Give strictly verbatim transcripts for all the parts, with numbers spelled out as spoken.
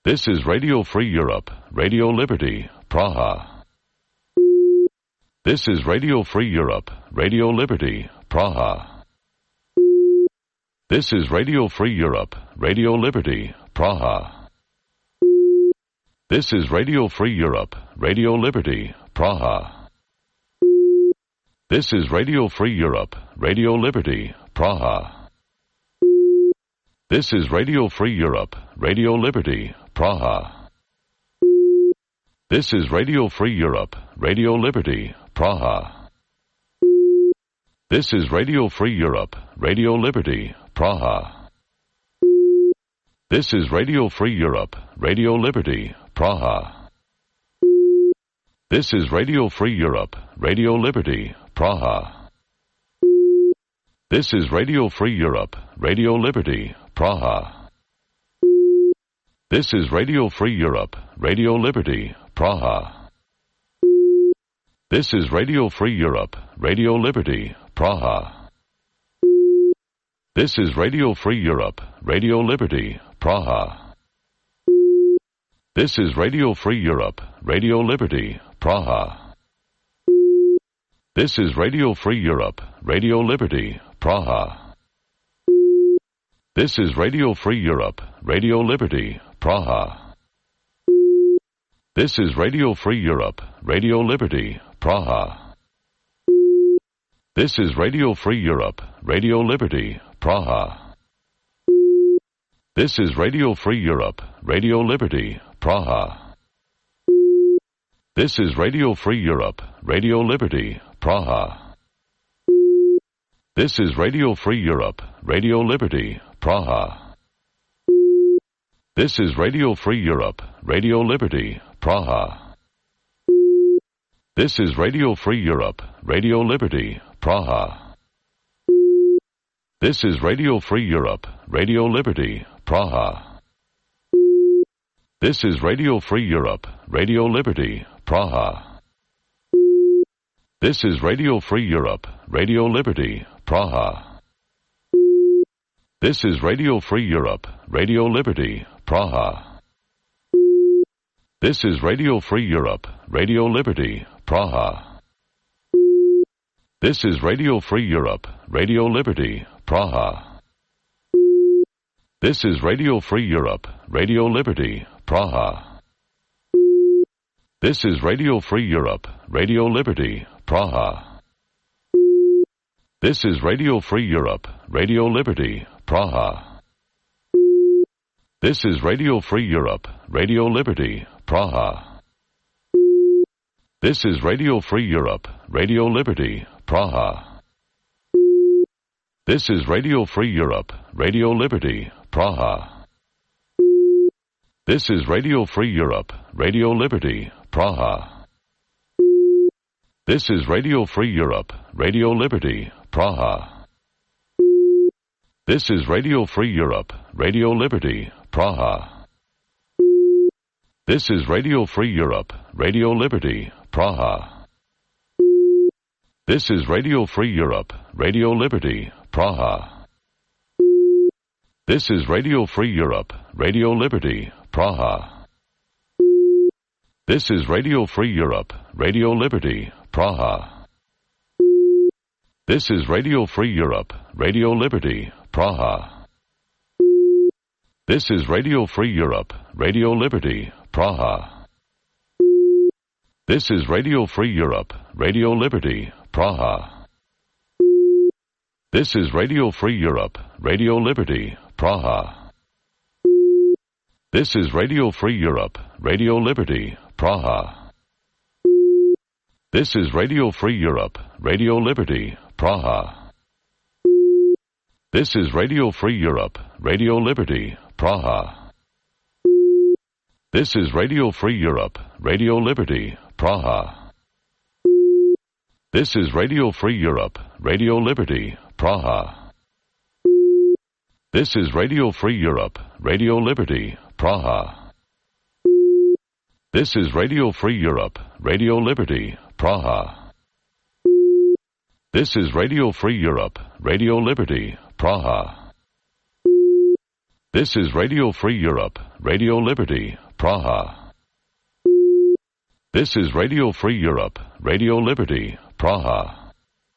This is Radio Free Europe, Radio Liberty, Praha. This is Radio Free Europe, Radio Liberty, Praha. This is Radio Free Europe, Radio Liberty, Praha. This is Radio Free Europe, Radio Liberty, Praha. This is Radio Free Europe, Radio Liberty, Praha. This is Radio Free Europe, Radio Liberty, Praha. This is Radio Free Europe, Radio Liberty, Praha. This is Radio Free Europe, Radio Liberty, Praha. This is Radio Free Europe, Radio Liberty, Praha. This is Radio Free Europe, Radio Liberty, Praha. This is Radio Free Europe, Radio Liberty, Praha. This is Radio Free Europe, Radio Liberty, Praha. This is Radio Free Europe, Radio Liberty, Praha. This is Radio Free Europe, Radio Liberty, Praha. This is Radio Free Europe, Radio Liberty, Praha. This is Radio Free Europe, Radio Liberty, Praha. This is Radio Free Europe, Radio Liberty, Praha. This is Radio Free Europe, Radio Liberty, Praha. This is Radio Free Europe, Radio Liberty, Praha. This is Radio Free Europe, Radio Liberty, Praha. This is Radio Free Europe, Radio Liberty, Praha. This is Radio Free Europe, Radio Liberty, Praha. This is Radio Free Europe, Radio Liberty, Praha. This is Radio Free Europe, Radio Liberty, Praha. This is Radio Free Europe, Radio Liberty, Praha. This is Radio Free Europe, Radio Liberty, Praha. This is Radio Free Europe, Radio Liberty, Praha. This is Radio Free Europe, Radio Liberty, Praha. This is Radio Free Europe, Radio Liberty, Praha. This is Radio Free Europe, Radio Liberty, Praha. This is Radio Free Europe, Radio Liberty, Praha. This is Radio Free Europe, Radio Liberty, Praha. This is Radio Free Europe, Radio Liberty, Praha. This is Radio Free Europe, Radio Liberty, Praha. This is Radio Free Europe, Radio Liberty, Praha. This is Radio Free Europe, Radio Liberty, Praha. This is Radio Free Europe, Radio Liberty, Praha. This is Radio Free Europe, Radio Liberty, Praha. This is Radio Free Europe, Radio Liberty, Praha. This is Radio Free Europe, Radio Liberty, Praha. This is Radio Free Europe, Radio Liberty, Praha. This is Radio Free Europe, Radio Liberty, Praha. This is Radio Free Europe, Radio Liberty, Praha. This is Radio Free Europe, Radio Liberty, Praha. This is Radio Free Europe, Radio Liberty, Praha. This is Radio Free Europe, Radio Liberty, Praha. This is Radio Free Europe, Radio Liberty, Praha. This is Radio Free Europe, Radio Liberty, Praha. This is Radio Free Europe, Radio Liberty, Praha. This is Radio Free Europe, Radio Liberty, Praha. This is Radio Free Europe, Radio Liberty, Praha. This is Radio Free Europe, Radio Liberty, Praha. This is Radio Free Europe, Radio Liberty, Praha. This is Radio Free Europe, Radio Liberty, Praha. This is Radio Free Europe, Radio Liberty, Praha. This is Radio Free Europe, Radio Liberty, Praha. This is Radio Free Europe, Radio Liberty, Praha.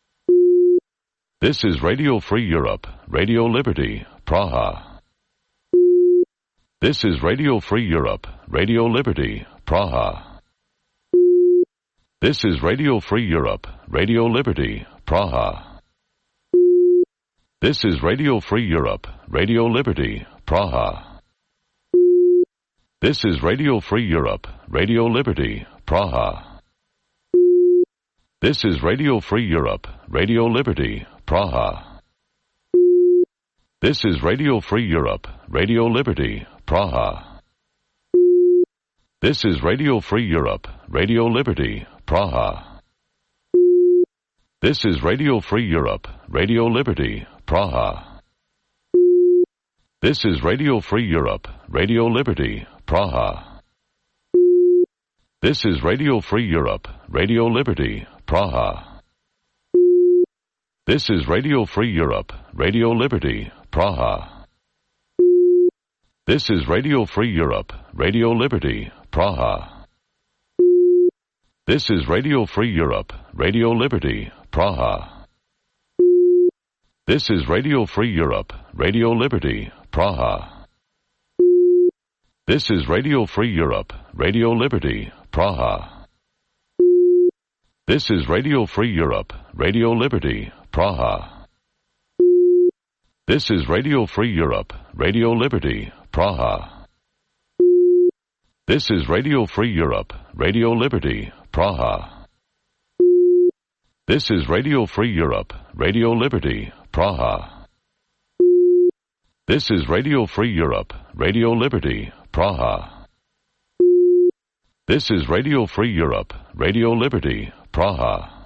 This is Radio Free Europe, Radio Liberty, Praha. This is Radio Free Europe, Radio Liberty, Praha. This is Radio Free Europe, Radio Liberty, Praha. This is Radio Free Europe, Radio Liberty, Praha. This is Radio Free Europe, Radio Liberty, Praha. This is Radio Free Europe, Radio Liberty, Praha. This is Radio Free Europe, Radio Liberty, Praha. This is Radio Free Europe, Radio Liberty, Praha. This is Radio Free Europe, Radio Liberty, Praha. This is Radio Free Europe, Radio Liberty, Praha. This is Radio Free Europe, Radio Liberty, Praha. This is Radio Free Europe, Radio Liberty, Praha. This is Radio Free Europe, Radio Liberty, Praha. This is Radio Free Europe, Radio Liberty, Praha. This is Radio Free Europe, Radio Liberty, Praha. This is Radio Free Europe, Radio Liberty, Praha. This is Radio Free Europe, Radio Liberty, Praha. This is Radio Free Europe, Radio Liberty, Praha. This is Radio Free Europe, Radio Liberty, Praha. This is Radio Free Europe, Radio Liberty, Praha. This is Radio Free Europe, Radio Liberty, Praha. This is Radio Free Europe, Radio Liberty, Praha.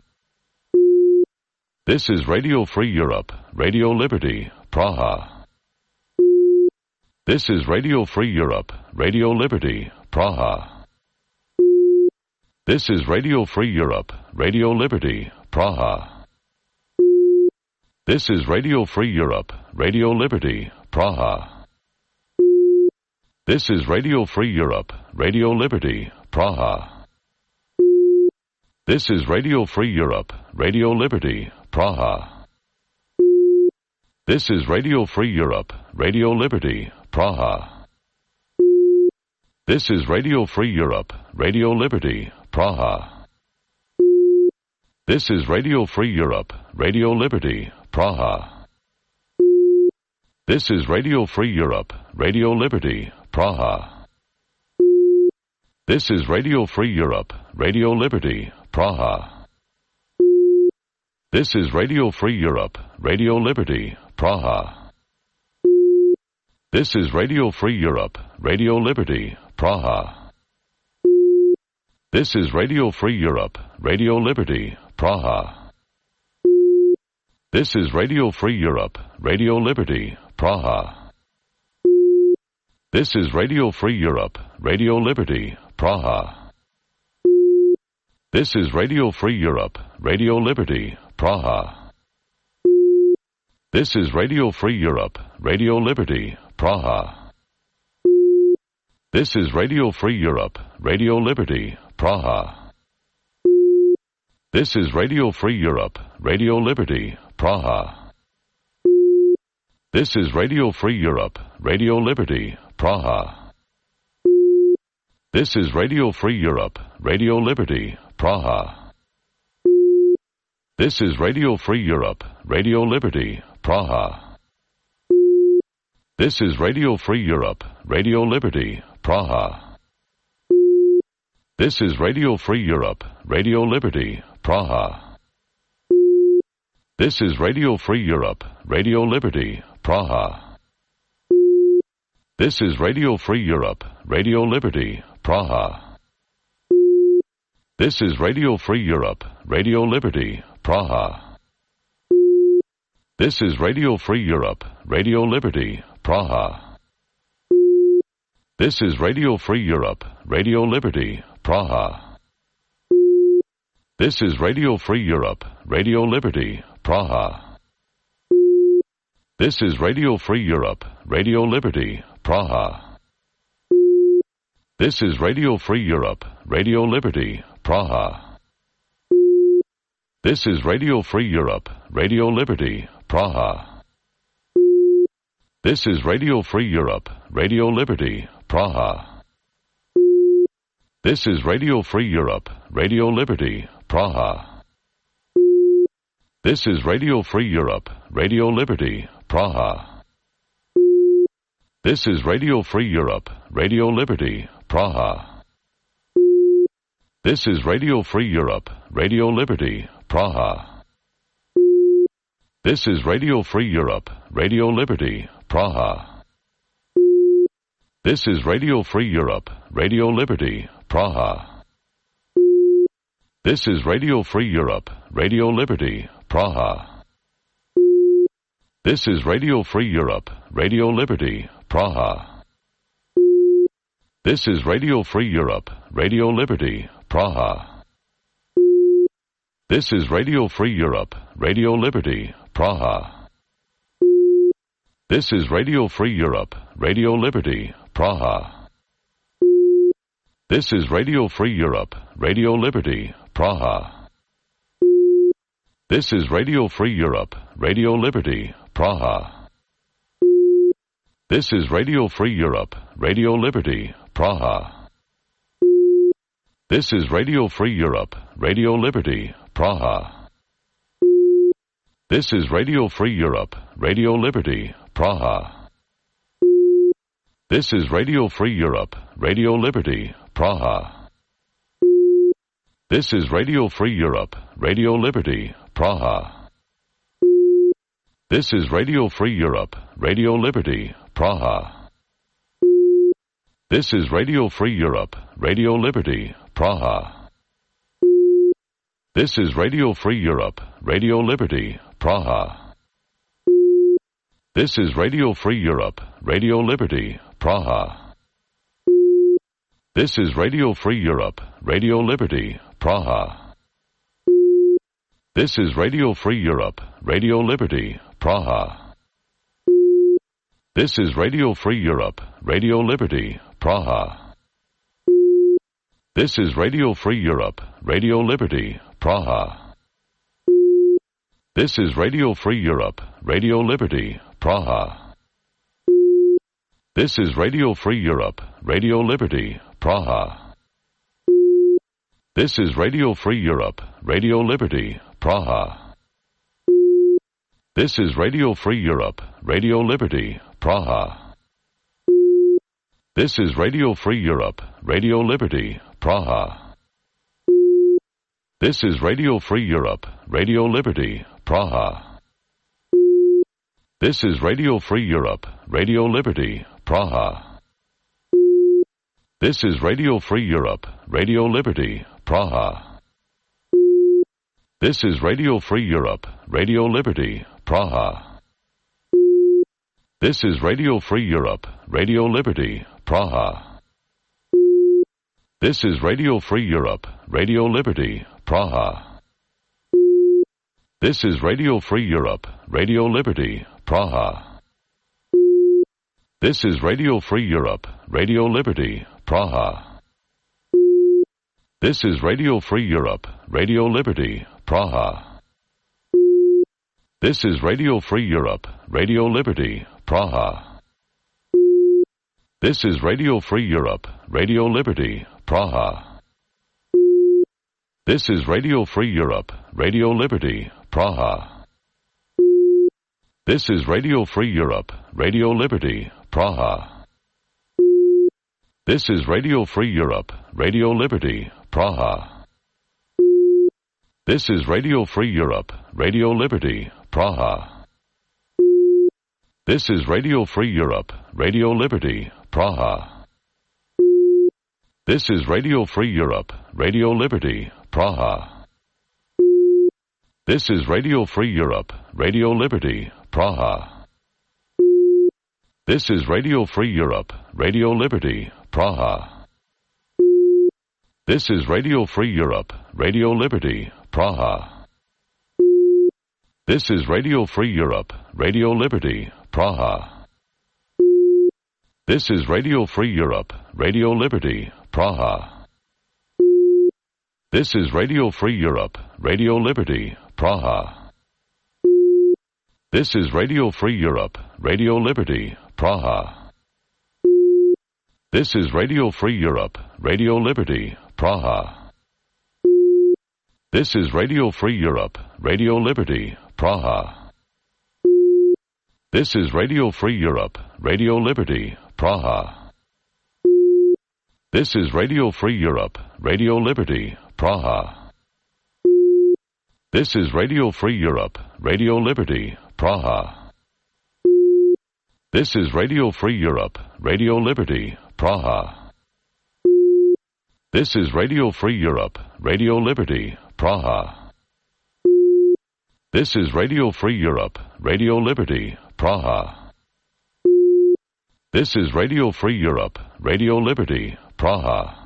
This is Radio Free Europe, Radio Liberty, Praha. This is Radio Free Europe, Radio Liberty, Praha. This is Radio Free Europe, Radio Liberty, Praha. This is Radio Free Europe, Radio Liberty, Praha. This is Radio Free Europe, Radio Liberty, Praha. This is Radio Free Europe, Radio Liberty, Praha. This is Radio Free Europe, Radio Liberty, Praha. This is Radio Free Europe, Radio Liberty, Praha. This is Radio Free Europe, Radio Liberty, Praha. This is Radio Free Europe, Radio Liberty, Praha. This is Radio Free Europe, Radio Liberty, Praha. This is Radio Free Europe, Radio Liberty, Praha. This is Radio Free Europe, Radio Liberty, Praha. This is Radio Free Europe, Radio Liberty, Praha. This is Radio Free Europe, Radio Liberty, Praha. This is Radio Free Europe, Radio Liberty, Praha. This is Radio Free Europe, Radio Liberty, Praha. This is Radio Free Europe, Radio Liberty, Praha. This is Radio Free Europe, Radio Liberty, Praha. This is Radio Free Europe, Radio Liberty, Praha. This is Radio Free Europe, Radio Liberty, Praha. This is Radio Free Europe, Radio Liberty, Praha. This is Radio Free Europe, Radio Liberty, Praha. This is Radio Free Europe, Radio Liberty, Praha. This is Radio Free Europe, Radio Liberty, Praha. This is Radio Free Europe, Radio Liberty, Praha. This is Radio Free Europe, Radio Liberty, Praha. This is Radio Free Europe, Radio Liberty, Praha. This is Radio Free Europe, Radio Liberty, Praha. This is Radio Free Europe, Radio Liberty, Praha. This is Radio Free Europe, Radio Liberty, Praha. This is Radio Free Europe, Radio Liberty, Praha. This is Radio Free Europe, Radio Liberty, Praha. This is Radio Free Europe, Radio Liberty, Praha. This is Radio Free Europe, Radio Liberty, Praha. This is Radio Free Europe, Radio Liberty, Praha. This is Radio Free Europe, Radio Liberty, Praha. This is Radio Free Europe, Radio Liberty, Praha. This is Radio Free Europe, Radio Liberty, Praha. This is Radio Free Europe, Radio Liberty, Praha. This is Radio Free Europe, Radio Liberty, Praha. This is Radio Free Europe, Radio Liberty, Praha. This is Radio Free Europe, Radio Liberty, Praha. This is Radio Free Europe, Radio Liberty, Praha. This is Radio Free Europe, Radio Liberty, Praha. This is Radio Free Europe, Radio Liberty, Praha. This is Radio Free Europe, Radio Liberty, Praha. This is Radio Free Europe, Radio Liberty, Praha. This is Radio Free Europe, Radio Liberty, Praha. This is Radio Free Europe, Radio Liberty, Praha. This is Radio Free Europe, Radio Liberty, Praha. This is Radio Free Europe, Radio Liberty, Praha. This is Radio Free Europe, Radio Liberty, Praha. This is Radio Free Europe, Radio Liberty, Praha. This is Radio Free Europe, Radio Liberty, Praha. This is Radio Free Europe, Radio Liberty, Praha. This is Radio Free Europe, Radio Liberty, Praha. This is Radio Free Europe, Radio Liberty, Praha. This is Radio Free Europe, Radio Liberty, Praha. This is Radio Free Europe, Radio Liberty, Praha. This is Radio Free Europe, Radio Liberty, Praha. This is Radio Free Europe, Radio Liberty, Praha. This is Radio Free Europe, Radio Liberty, Praha. This is Radio Free Europe, Radio Liberty, Praha. This is Radio Free Europe, Radio Liberty, Praha. This is Radio Free Europe, Radio Liberty, Praha. This is Radio Free Europe, Radio Liberty, Praha. This is Radio Free Europe, Radio Liberty, Praha. This is Radio Free Europe, Radio Liberty, Praha. This is Radio Free Europe, Radio Liberty, Praha. This is Radio Free Europe, Radio Liberty, Praha. This is Radio Free Europe, Radio Liberty, Praha. This is Radio Free Europe, Radio Liberty, Praha. This is Radio Free Europe, Radio Liberty, Praha. This is Radio Free Europe, Radio Liberty, Praha. This is Radio Free Europe, Radio Liberty, Praha. This is Radio Free Europe, Radio Liberty, Praha. This is Radio Free Europe, Radio Liberty, Praha. This is Radio Free Europe, Radio Liberty, Praha. This is Radio Free Europe, Radio Liberty, Praha. This is Radio Free Europe, Radio Liberty, Praha. This is Radio Free Europe, Radio Liberty, Praha. This is Radio Free Europe, Radio Liberty, Praha. This is Radio Free Europe, Radio Liberty, Praha. This is Radio Free Europe, Radio Liberty, Praha. This is Radio Free Europe, Radio Liberty, Praha. This is Radio Free Europe, Radio Liberty, Praha. This is Radio Free Europe, Radio Liberty, Praha. This is Radio Free Europe, Radio Liberty, Praha. This is Radio Free Europe, Radio Liberty, Praha. This is Radio Free Europe, Radio Liberty, Praha. This is Radio Free Europe, Radio Liberty, Praha. This is Radio Free Europe, Radio Liberty, Praha. This is Radio Free Europe, Radio Liberty, Praha. This is Radio Free Europe, Radio Liberty, Praha. This is Radio Free Europe, Radio Liberty, Praha. This is Radio Free Europe, Radio Liberty, Praha. This is Radio Free Europe, Radio Liberty, Praha. This is Radio Free Europe, Radio Liberty, Praha.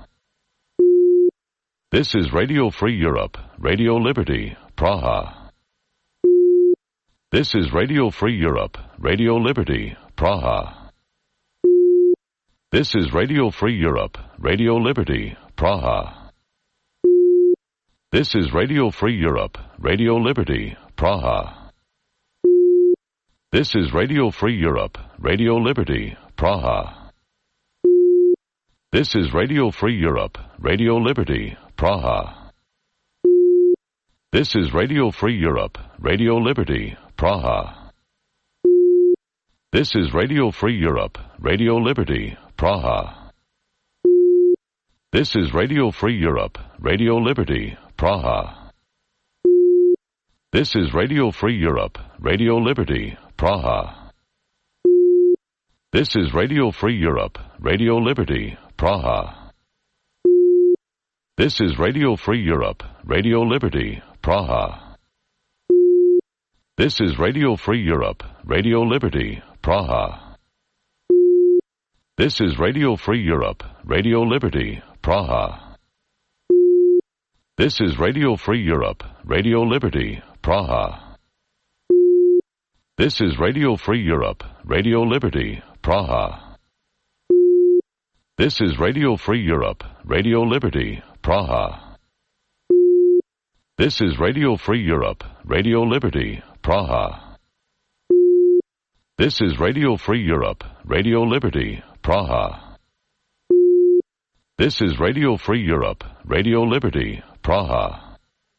This is Radio Free Europe, Radio Liberty, Praha. This is Radio Free Europe, Radio Liberty, Praha. This is Radio Free Europe, Radio Liberty, Praha. This is Radio Free Europe, Radio Liberty, Praha. This is Radio Free Europe, Radio Liberty, Praha. This is Radio Free Europe, Radio Liberty, Praha. This is Radio Free Europe, Radio Liberty, Praha. This is Radio Free Europe, Radio Liberty, Praha. This is Radio Free Europe, Radio Liberty, Praha. This is Radio Free Europe, Radio Liberty, Praha. This is Radio Free Europe, Radio Liberty, Praha. This is Radio Free Europe, Radio Liberty, Praha. This is Radio Free Europe, Radio Liberty, Praha. This is Radio Free Europe, Radio Liberty, Praha. This is Radio Free Europe, Radio Liberty, Praha. This is Radio Free Europe, Radio Liberty, Praha. This is Radio Free Europe, Radio Liberty, Praha. This is Radio Free Europe, Radio Liberty, Praha. This is Radio Free Europe, Radio Liberty, Praha. This is Radio Free Europe, Radio Liberty, Praha.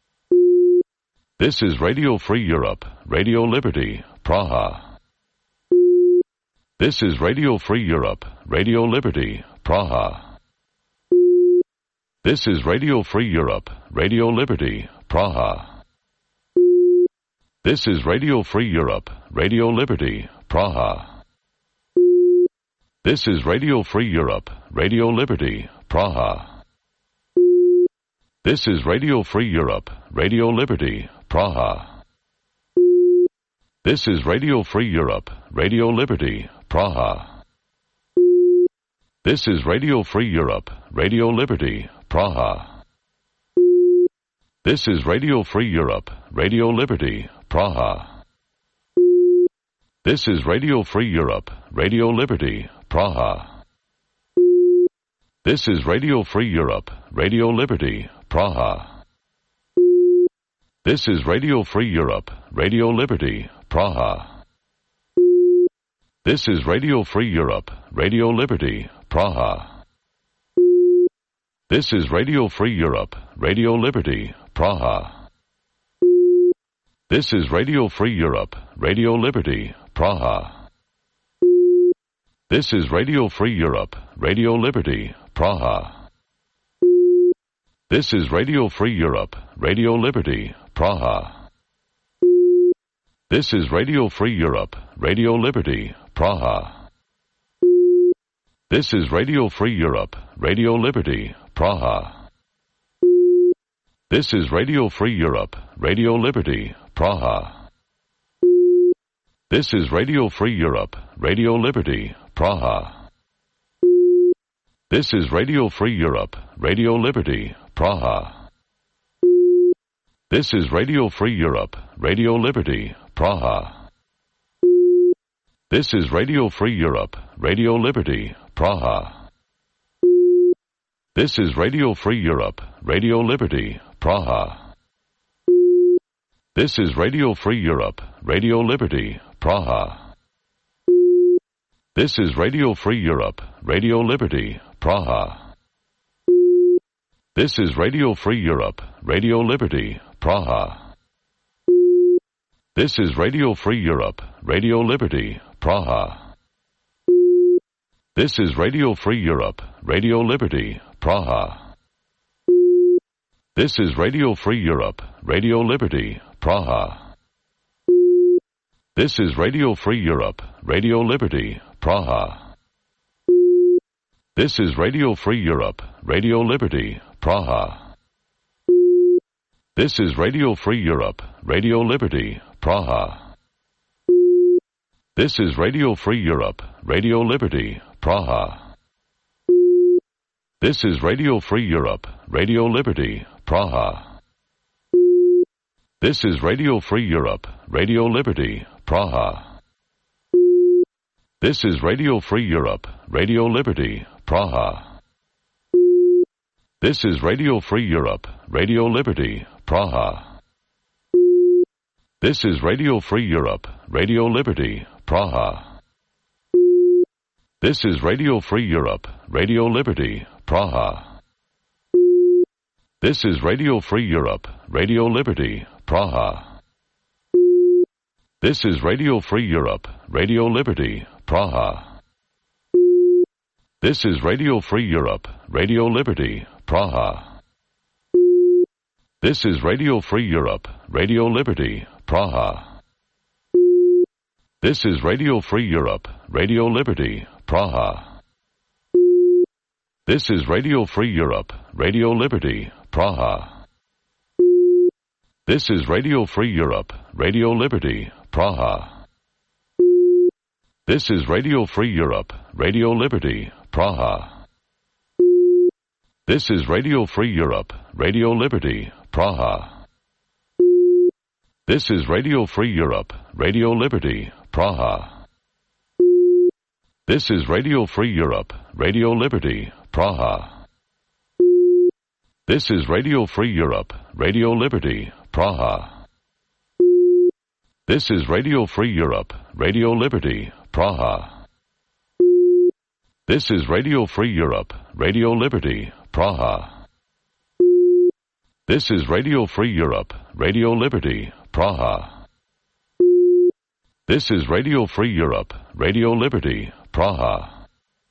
This is Radio Free Europe, Radio Liberty, Praha. This is Radio Free Europe, Radio Liberty, Praha. This is Radio Free Europe, Radio Liberty, Praha. This is Radio Free Europe, Radio Liberty, Praha. This is Radio Free Europe, Radio Liberty, Praha. This is Radio Free Europe, Radio Liberty, Praha. This is Radio Free Europe, Radio Liberty, Praha. This is Radio Free Europe, Radio Liberty, Praha. This is Radio Free Europe, Radio Liberty, Praha. This is Radio Free Europe, Radio Liberty, Praha. This is Radio Free Europe, Radio Liberty, Praha. This is Radio Free Europe, Radio Liberty, Praha. This is Radio Free Europe, Radio Liberty, Praha. This is Radio Free Europe, Radio Liberty, Praha. This is Radio Free Europe, Radio Liberty, Praha. This is Radio Free Europe, Radio Liberty, Praha. This is Radio Free Europe, Radio Liberty, Praha. This is Radio Free Europe, Radio Liberty, Praha. This is Radio Free Europe, Radio Liberty, Praha. This is Radio Free Europe, Radio Liberty, Praha. This is Radio Free Europe, Radio Liberty, Praha. This is Radio Free Europe, Radio Liberty, Praha. This is Radio Free Europe, Radio Liberty, Praha. This is Radio Free Europe, Radio Liberty, Praha. This is Radio Free Europe, Radio Liberty, Praha. This is Radio Free Europe, Radio Liberty, Praha. This is Radio Free Europe, Radio Liberty, Praha. This is Radio Free Europe, Radio Liberty, Praha. This is Radio Free Europe, Radio Liberty, Praha. This is Radio Free Europe, Radio Liberty, Praha. This is Radio Free Europe, Radio Liberty, Praha. This is Radio Free Europe, Radio Liberty, Praha. This is Radio Free Europe, Radio Liberty, Praha. This is Radio Free Europe, Radio Liberty, Praha. This is Radio Free Europe, Radio Liberty, Praha. This is Radio Free Europe, Radio Liberty, Praha. This is Radio Free Europe, Radio Liberty, Praha. This is Radio Free Europe, Radio Liberty, Praha. This is Radio Free Europe, Radio Liberty, Praha. This is Radio Free Europe, Radio Liberty, Praha. This is Radio Free Europe, Radio Liberty, Praha. This is Radio Free Europe, Radio Liberty, Praha. This is Radio Free Europe, Radio Liberty, Praha. This is Radio Free Europe, Radio Liberty, Praha. This is Radio Free Europe, Radio Liberty, Praha. This is Radio Free Europe, Radio Liberty, Praha. This is Radio Free Europe, Radio Liberty, Praha. This is Radio Free Europe, Radio Liberty, Praha. This is Radio Free Europe, Radio Liberty, Praha. This is Radio Free Europe, Radio Liberty, Praha. This is Radio Free Europe, Radio Liberty, Praha. This is Radio Free Europe, Radio Liberty, Praha. This is Radio Free Europe, Radio Liberty, Praha. This is Radio Free Europe, Radio Liberty, Praha. This is Radio Free Europe, Radio Liberty, Praha. This is Radio Free Europe, Radio Liberty, Praha. This is Radio Free Europe, Radio Liberty, Praha.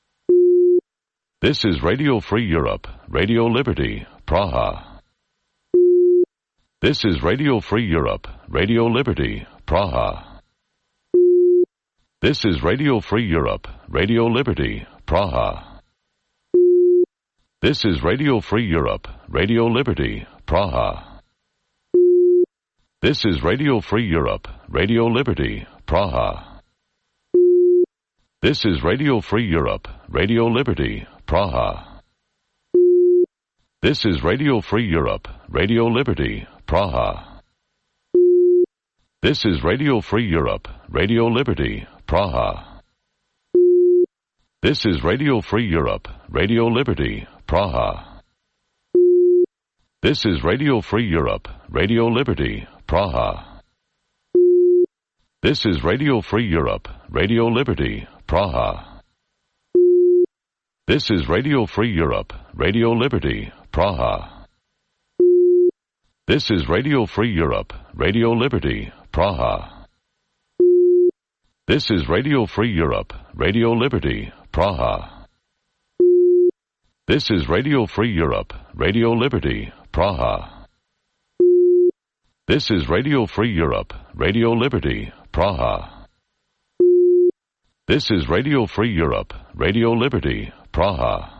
This is Radio Free Europe, Radio Liberty, Praha. This is Radio Free Europe, Radio Liberty, Praha. This is Radio Free Europe, Radio Liberty, Praha. This is Radio Free Europe, Radio Liberty, Praha. This is Radio Free Europe, Radio Liberty, Praha. This is Radio Free Europe, Radio Liberty, Praha. This is Radio Free Europe, Radio Liberty, Praha. This is Radio Free Europe, Radio Liberty, Praha. This is Radio Free Europe, Radio Liberty, Praha. This is Radio Free Europe, Radio Liberty, Praha. This is Radio Free Europe, Radio Liberty, Praha. This is Radio Free Europe, Radio Liberty, Praha. This is Radio Free Europe, Radio Liberty, Praha. This is Radio Free Europe, Radio Liberty, Praha. This is Radio Free Europe, Radio Liberty, Praha. This is Radio Free Europe, Radio Liberty, Praha. This is Radio Free Europe, Radio Liberty, Praha.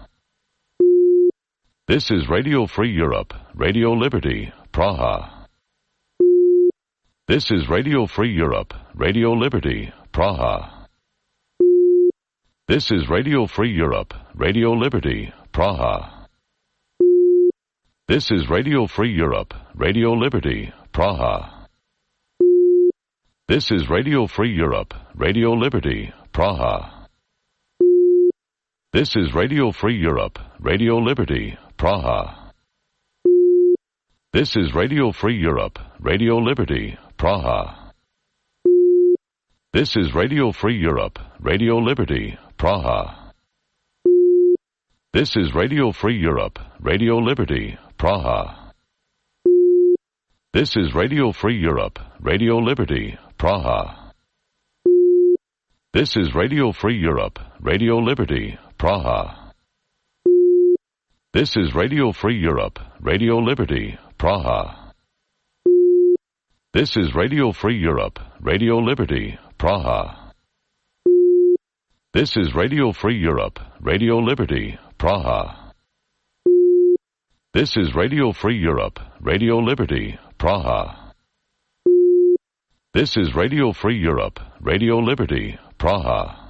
This is Radio Free Europe, Radio Liberty, Praha. This is Radio Free Europe, Radio Liberty, Praha. This is Radio Free Europe, Radio Liberty, Praha. This is Radio Free Europe, Radio Liberty, Praha. This is Radio Free Europe, Radio Liberty, Praha. This is Radio Free Europe, Radio Liberty, Praha. This is Radio Free Europe, Radio Liberty, Praha. This is Radio Free Europe, Radio Liberty, Praha. This is Radio Free Europe, Radio Liberty, Praha. This is Radio Free Europe, Radio Liberty, Praha. This is Radio Free Europe, Radio Liberty, Praha. This is Radio Free Europe, Radio Liberty, Praha. This is Radio Free Europe, Radio Liberty, Praha. This is Radio Free Europe, Radio Liberty, Praha. This is Radio Free Europe, Radio Liberty, Praha. This is Radio Free Europe, Radio Liberty, Praha.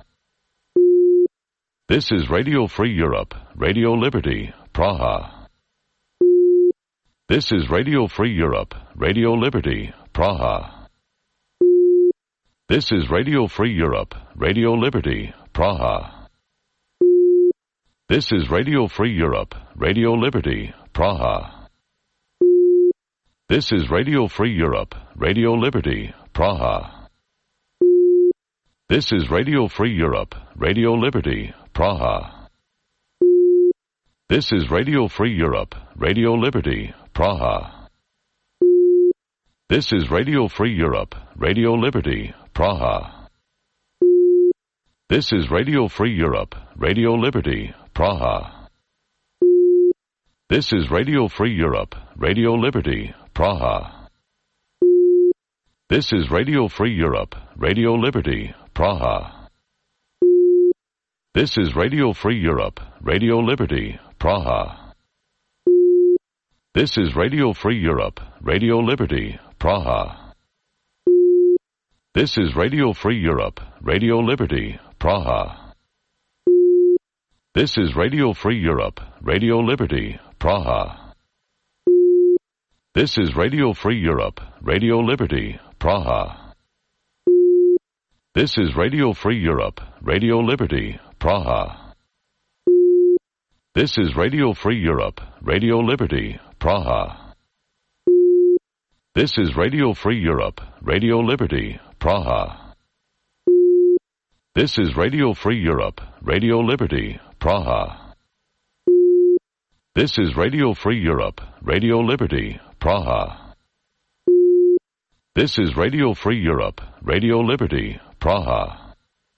This is Radio Free Europe, Radio Liberty, Praha. This is Radio Free Europe, Radio Liberty, Praha. This is Radio Free Europe, Radio Liberty, Praha. This is Radio Free Europe, Radio Liberty, Praha. This is Radio Free Europe, Radio Liberty, Praha. This is Radio Free Europe, Radio Liberty, Praha. This is Radio Free Europe, Radio Liberty, Praha. This is Radio Free Europe, Radio Liberty, Praha. This is Radio Free Europe, Radio Liberty, Praha. This is Radio Free Europe, Radio Liberty, Praha. This is Radio Free Europe, Radio Liberty, Praha. This is Radio Free Europe, Radio Liberty, Praha. This is Radio Free Europe, Radio Liberty, Praha. This is Radio Free Europe, Radio Liberty, Praha. This is Radio Free Europe, Radio Liberty, Praha. This is Radio Free Europe, Radio Liberty, Praha. This is Radio Free Europe, Radio Liberty, Praha. This is Radio Free Europe, Radio Liberty, Praha. This is Radio Free Europe, Radio Liberty, Praha. This is Radio Free Europe, Radio Liberty, Praha. This is Radio Free Europe, Radio Liberty, Praha. This is Radio Free Europe, Radio Liberty, Praha.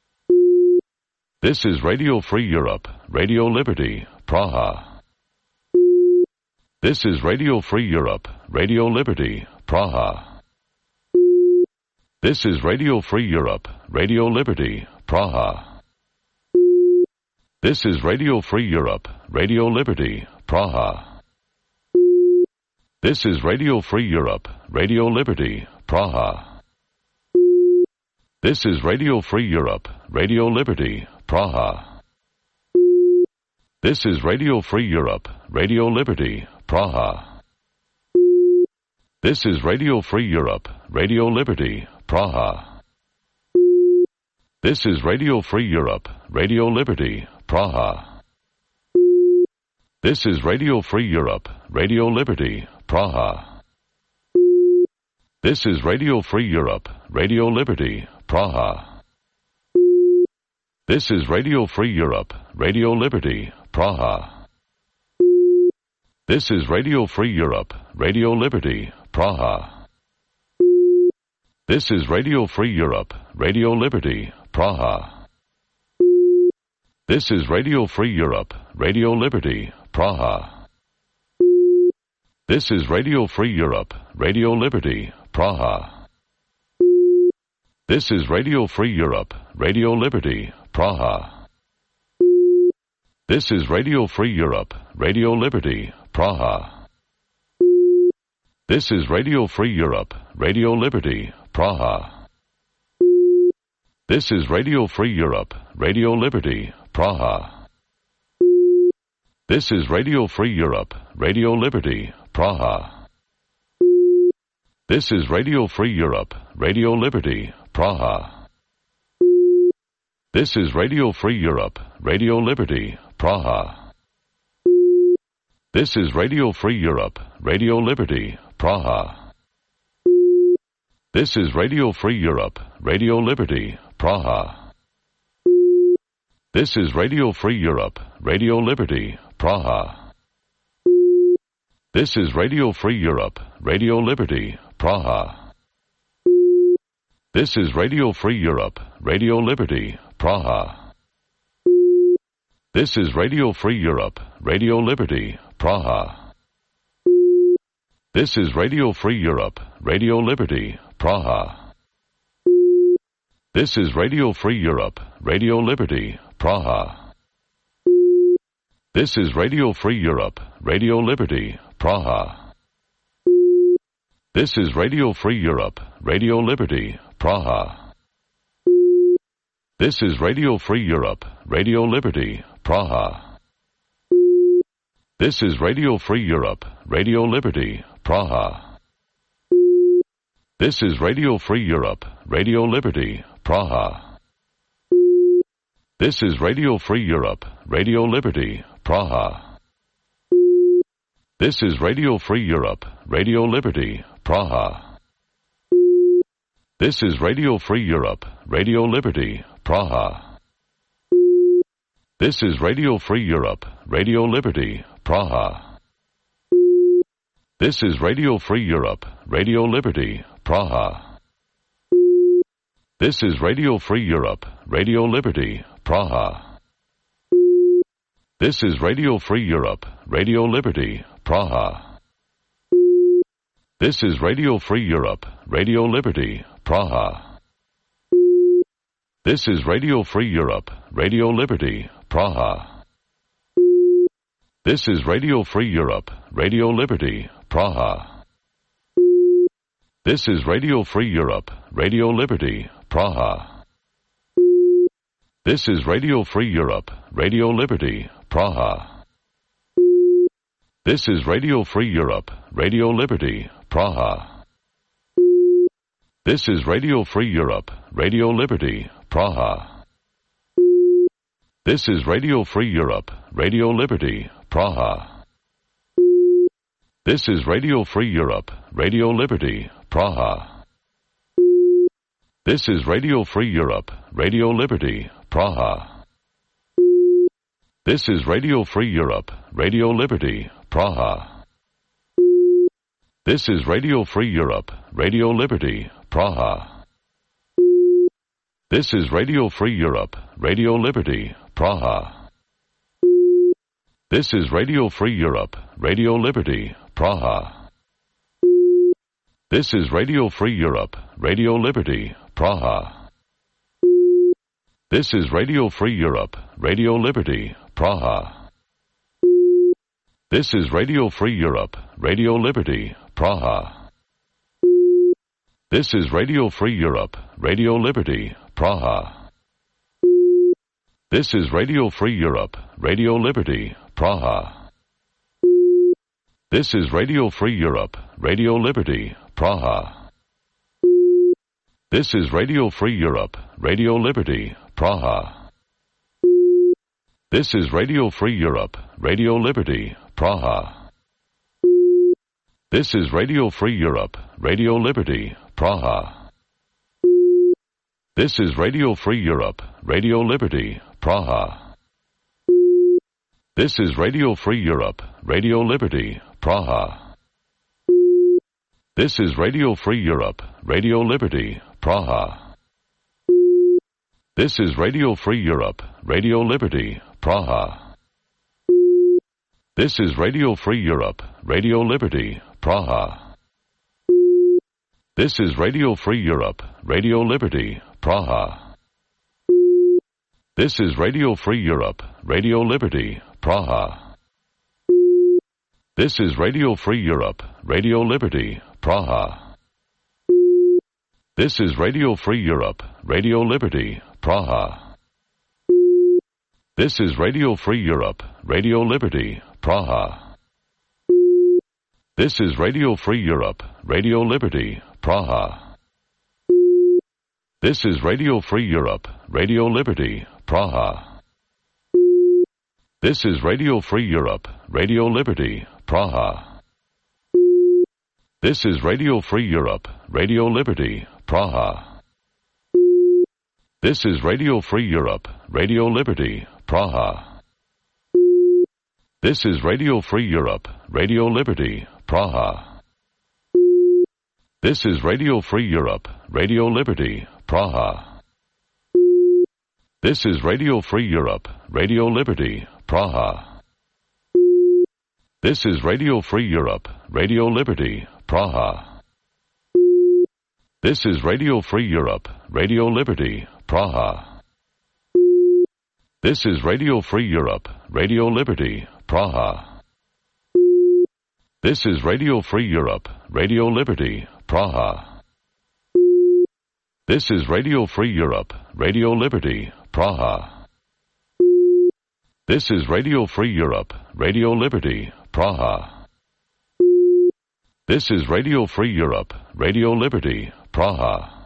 This is Radio Free Europe, Radio Liberty, Praha. This is Radio Free Europe, Radio Liberty, Praha. This is Radio Free Europe, Radio Liberty, Praha. This is Radio Free Europe, Radio Liberty, Praha. This is Radio Free Europe, Radio Liberty, Praha. This is Radio Free Europe, Radio Liberty, Praha. This is Radio Free Europe, Radio Liberty, Praha. This is Radio Free Europe, Radio Liberty, Praha. This is Radio Free Europe, Radio Liberty, Praha. This is Radio Free Europe, Radio Liberty, Praha. This is Radio Free Europe, Radio Liberty, Praha. This is Radio Free Europe, Radio Liberty, Praha. This is Radio Free Europe, Radio Liberty, Praha. This is Radio Free Europe, Radio Liberty, Praha. This is Radio Free Europe, Radio Liberty, Praha. This is Radio Free Europe, Radio Liberty, Praha. This is Radio Free Europe, Radio Liberty, Praha. This is Radio Free Europe, Radio Liberty, Praha. This is Radio Free Europe, Radio Liberty, Praha. This is Radio Free Europe, Radio Liberty, Praha. This is Radio Free Europe, Radio Liberty, Praha. This is Radio Free Europe, Radio Liberty, Praha. This is Radio Free Europe, Radio Liberty, Praha. This is Radio Free Europe, Radio Liberty, Praha. This is Radio Free Europe, Radio Liberty, Praha. This is Radio Free Europe, Radio Liberty, Praha. This is Radio Free Europe, Radio Liberty, Praha. This is Radio Free Europe, Radio Liberty, Praha. This is Radio Free Europe, Radio Liberty, Praha. This is Radio Free Europe, Radio Liberty, Praha. This is Radio Free Europe, Radio Liberty, Praha. This is Radio Free Europe, Radio Liberty, Praha. This is Radio Free Europe, Radio Liberty, Praha. This is Radio Free Europe, Radio Liberty, Praha. This is Radio Free Europe, Radio Liberty, Praha. This is Radio Free Europe, Radio Liberty, Praha. This is Radio Free Europe, Radio Liberty, Praha. This is Radio Free Europe, Radio Liberty, Praha. This is Radio Free Europe, Radio Liberty, Praha. This is Radio Free Europe, Radio Liberty, Praha. This is Radio Free Europe, Radio Liberty, Praha. This is Radio Free Europe, Radio Liberty, Praha. This is Radio Free Europe, Radio Liberty, Praha. This is Radio Free Europe, Radio Liberty, Praha. This is Radio Free Europe, Radio Liberty, Praha. This is Radio Free Europe, Radio Liberty, Praha. This is Radio Free Europe, Radio Liberty, Praha. This is Radio Free Europe, Radio Liberty, Praha. This is Radio Free Europe, Radio Liberty, Praha. This is Radio Free Europe, Radio Liberty, Praha. This is Radio Free Europe, Radio Liberty, Praha. This is Radio Free Europe, Radio Liberty, Praha. This is Radio Free Europe, Radio Liberty, Praha. This is Radio Free Europe, Radio Liberty, Praha. This is Radio Free Europe, Radio Liberty, Praha. This is Radio Free Europe, Radio Liberty, Praha. This is Radio Free Europe, Radio Liberty, Praha. This is Radio Free Europe, Radio Liberty, Praha. This is Radio Free Europe, Radio Liberty, Praha. This is Radio Free Europe, Radio Liberty, Praha. This is Radio Free Europe, Radio Liberty, Praha. This is Radio Free Europe, Radio Liberty, Praha. This is Radio Free Europe, Radio Liberty, Praha. This is Radio Free Europe, Radio Liberty, Praha. This is Radio Free Europe, Radio Liberty, Praha. This is Radio Free Europe, Radio Liberty, Praha. This is Radio Free Europe, Radio Liberty, Praha. This is Radio Free Europe, Radio Liberty, Praha. This is Radio Free Europe, Radio Liberty, Praha. This is Radio Free Europe, Radio Liberty, Praha. This is Radio Free Europe, Radio Liberty, Praha. This is Radio Free Europe, Radio Liberty, Praha. This is Radio Free Europe, Radio Liberty, Praha. This is Radio Free Europe, Radio Liberty, Praha. This is Radio Free Europe, Radio Liberty, Praha. This is Radio Free Europe, Radio Liberty, Praha. This is Radio Free Europe, Radio Liberty, Praha. This is Radio Free Europe, Radio Liberty, Praha. This is Radio Free Europe, Radio Liberty, Praha. This is Radio Free Europe, Radio Liberty, Praha. This is Radio Free Europe, Radio Liberty, Praha. This is Radio Free Europe, Radio Liberty, Praha. This is Radio Free Europe, Radio Liberty, Praha. This is Radio Free Europe, Radio Liberty, Praha. This is Radio Free Europe, Radio Liberty, Praha. This is Radio Free Europe, Radio Liberty, Praha. This is Radio Free Europe, Radio Liberty, Praha. This is Radio Free Europe, Radio Liberty, Praha. This is Radio Free Europe, Radio Liberty, Praha. This is Radio Free Europe, Radio Liberty, Praha. This is Radio Free Europe, Radio Liberty, Praha.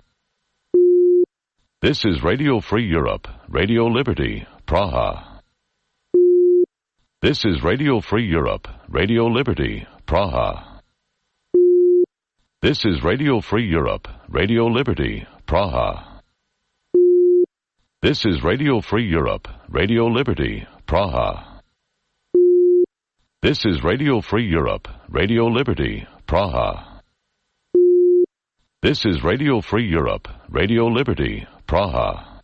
This is Radio Free Europe, Radio Liberty, Praha. This is Radio Free Europe, Radio Liberty, Praha. This is Radio Free Europe, Radio Liberty, Praha. This is Radio Free Europe, Radio Liberty, Praha. This is Radio Free Europe, Radio Liberty, Praha. This is Radio Free Europe, Radio Liberty, Praha.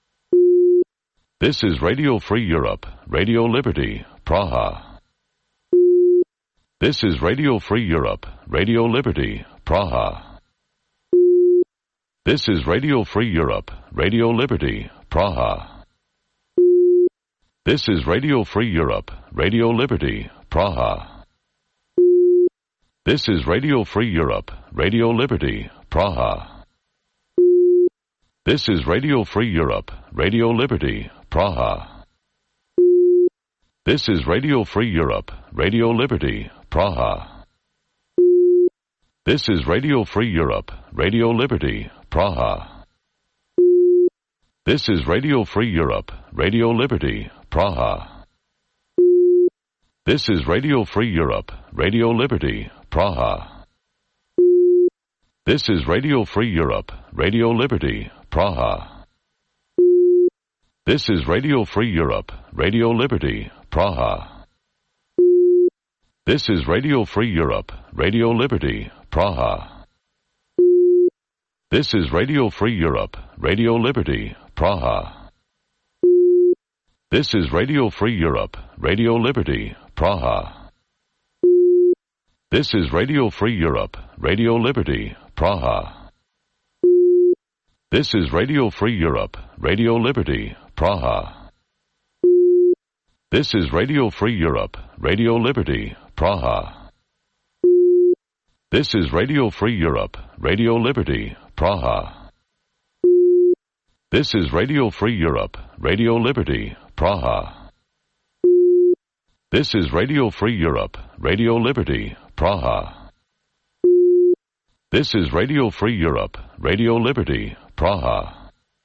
This is Radio Free Europe, Radio Liberty, Praha. This is Radio Free Europe, Radio Liberty, Praha. This is Radio Free Europe, Radio Liberty, Praha. This is Radio Free Europe, Radio Liberty, Praha. This is Radio Free Europe, Radio Liberty, Praha. This is Radio Free Europe, Radio Liberty, Praha. This is Radio Free Europe, Radio Liberty, Praha. This is Radio Free Europe, Radio Liberty, Praha. This is Radio Free Europe, Radio Liberty, Praha. This is Radio Free Europe, Radio Liberty, Praha. This is Radio Free Europe, Radio Liberty, Praha. This is Radio Free Europe, Radio Liberty, Praha. This is Radio Free Europe, Radio Liberty, Praha. This is Radio Free Europe, Radio Liberty, Praha. This is Radio Free Europe, Radio Liberty, Praha. This is Radio Free Europe, Radio Liberty, Praha. This is Radio Free Europe, Radio Liberty, Praha. This is Radio Free Europe, Radio Liberty, Praha. This is Radio Free Europe, Radio Liberty, Praha. This is Radio Free Europe, Radio Liberty, Praha. This is Radio Free Europe, Radio Liberty, Praha. This is Radio Free Europe, Radio Liberty, Praha.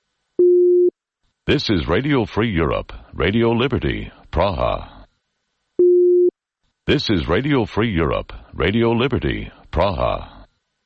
This is Radio Free Europe, Radio Liberty, Praha. This is Radio Free Europe, Radio Liberty, Praha.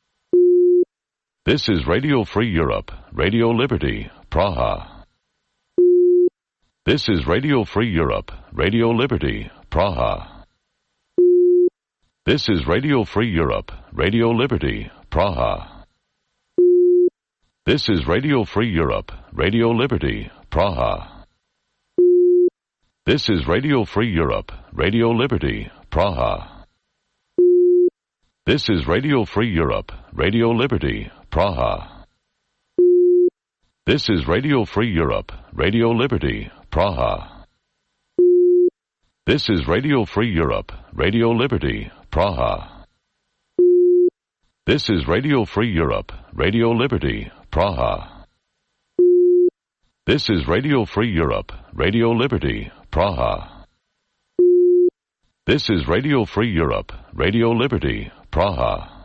This is Radio Free Europe, Radio Liberty, Praha. This is Radio Free Europe, Radio Liberty, Praha. This is Radio Free Europe, Radio Liberty, Praha. This is Radio Free Europe, Radio Liberty, Praha. This is Radio Free Europe, Radio Liberty, Praha. This is Radio Free Europe, Radio Liberty, Praha. This is Radio Free Europe, Radio Liberty, Praha. This is Radio Free Europe, Radio Liberty, Praha. This is Radio Free Europe, Radio Liberty, Praha. This is Radio Free Europe, Radio Liberty, Praha. This is Radio Free Europe, Radio Liberty, Praha.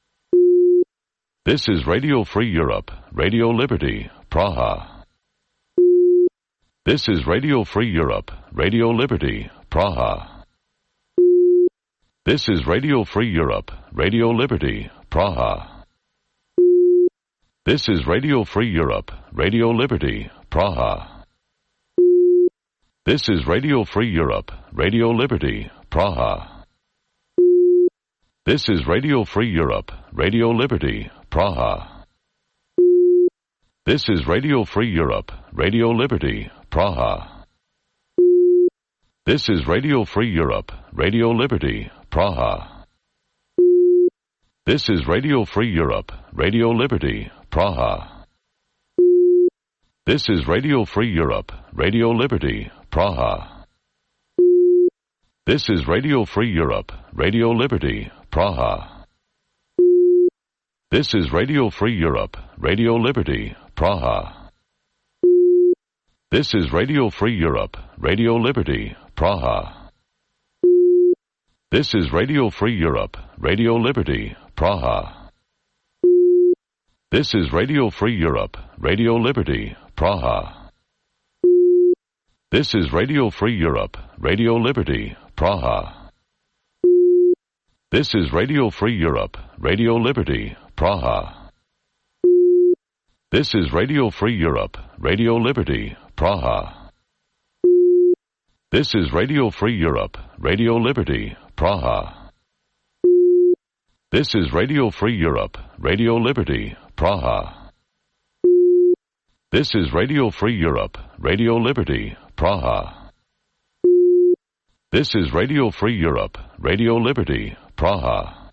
This is Radio Free Europe, Radio Liberty, Praha. This is Radio Free Europe, Radio Liberty, Praha. This is Radio Free Europe, Radio Liberty, Praha. This is Radio Free Europe, Radio Liberty, Praha. This is Radio Free Europe, Radio Liberty, Praha. This is Radio Free Europe, Radio Liberty, Praha. This is Radio Free Europe, Radio Liberty, Praha. This is Radio Free Europe, Radio Liberty, Praha. This is Radio Free Europe, Radio Liberty, Praha. This is Radio Free Europe, Radio Liberty, Praha. This is Radio Free Europe, Radio Liberty, Praha. This is Radio Free Europe, Radio Liberty, Praha. This is Radio Free Europe, Radio Liberty, Praha. This is Radio Free Europe, Radio Liberty, Praha. This is Radio Free Europe, Radio Liberty, Praha. This is Radio Free Europe, Radio Liberty, Praha. This is Radio Free Europe, Radio Liberty, Praha. This is Radio Free Europe, Radio Liberty, Praha. This is Radio Free Europe, Radio Liberty, Praha. This is Radio Free Europe, Radio Liberty, Praha. This is Radio Free Europe, Radio Liberty, Praha. This is Radio Free Europe, Radio Liberty, Praha.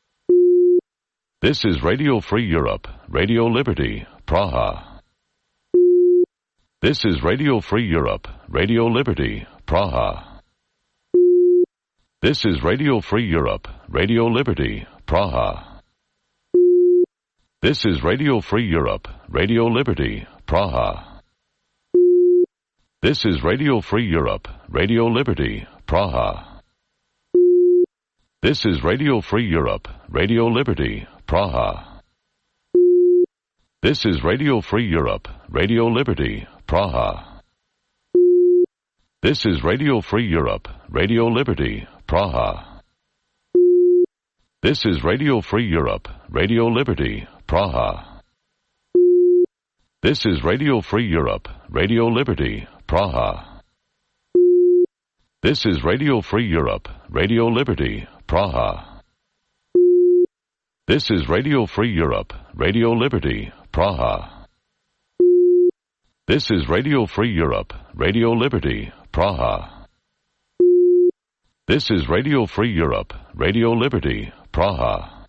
This is Radio Free Europe, Radio Liberty, Praha. This is Radio Free Europe, Radio Liberty, Praha. This is Radio Free Europe, Radio Liberty, Praha. This is Radio Free Europe, Radio Liberty, Praha. This is Radio Free Europe, Radio Liberty, Praha. This is Radio Free Europe, Radio Liberty, Praha. This is Radio Free Europe, Radio Liberty, Praha. This is Radio Free Europe, Radio Liberty, Praha. This is Radio Free Europe, Radio Liberty, Praha. This is Radio Free Europe, Radio Liberty, Praha. This is Radio Free Europe, Radio Liberty, Praha. This is Radio Free Europe, Radio Liberty, Praha. This is Radio Free Europe, Radio Liberty, Praha. This is Radio Free Europe, Radio Liberty, Praha.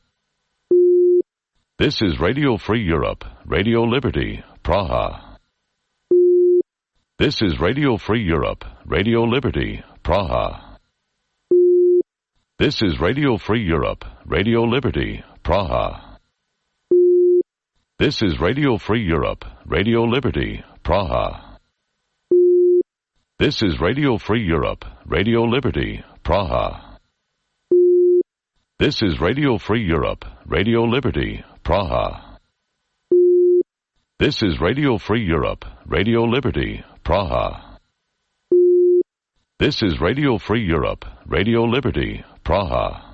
This is Radio Free Europe, Radio Liberty, Praha. This is Radio Free Europe, Radio Liberty, Praha. This is Radio Free Europe, Radio Liberty, Praha. This is Radio Free Europe, Radio Liberty, Praha. This is Radio Free Europe, Radio Liberty, Praha. This is Radio Free Europe, Radio Liberty, Praha. This is Radio Free Europe, Radio Liberty, Praha. This is Radio Free Europe, Radio Liberty, Praha.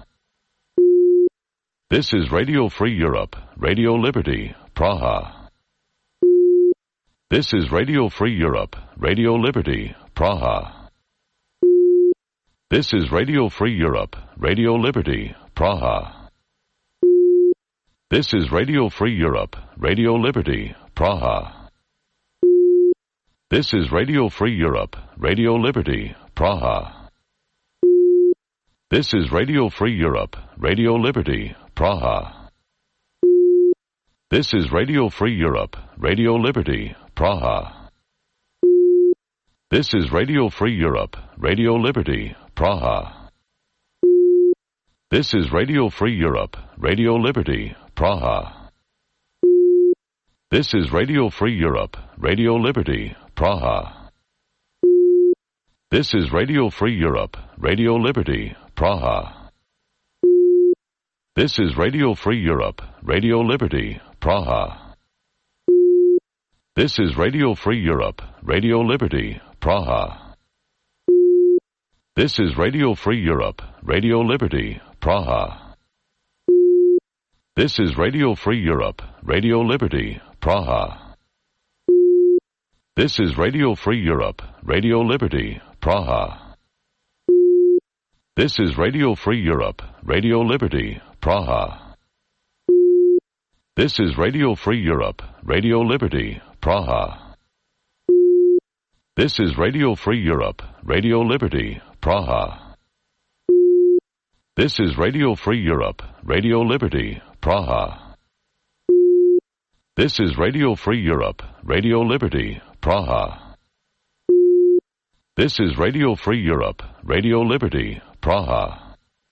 This is Radio Free Europe, Radio Liberty, Praha. This is Radio Free Europe, Radio Liberty, Praha. This is Radio Free Europe, Radio Liberty, Praha. This is Radio Free Europe, Radio Liberty, Praha. This is Radio Free Europe, Radio Liberty, Praha. This is Radio Free Europe, Radio Liberty, Praha. This is Radio Free Europe, Radio Liberty, Praha. This is Radio Free Europe, Radio Liberty, Praha. This is Radio Free Europe, Radio Liberty, Praha. This is Radio Free Europe, Radio Liberty, Praha. This is Radio Free Europe, Radio Liberty, Praha. This is Radio Free Europe, Radio Liberty, Praha. This is Radio Free Europe, Radio Liberty, Praha. This is Radio Free Europe, Radio Liberty, Praha. This is Radio Free Europe, Radio Liberty, Praha. This is Radio Free Europe, Radio Liberty, Praha. This is Radio Free Europe, Radio Liberty, Praha. This is Radio Free Europe, Radio Liberty, Praha. This is Radio Free Europe, Radio Liberty, Praha. This is Radio Free Europe, Radio Liberty, Praha. This is Radio Free Europe, Radio Liberty, Praha. This is Radio Free Europe, Radio Liberty, Praha.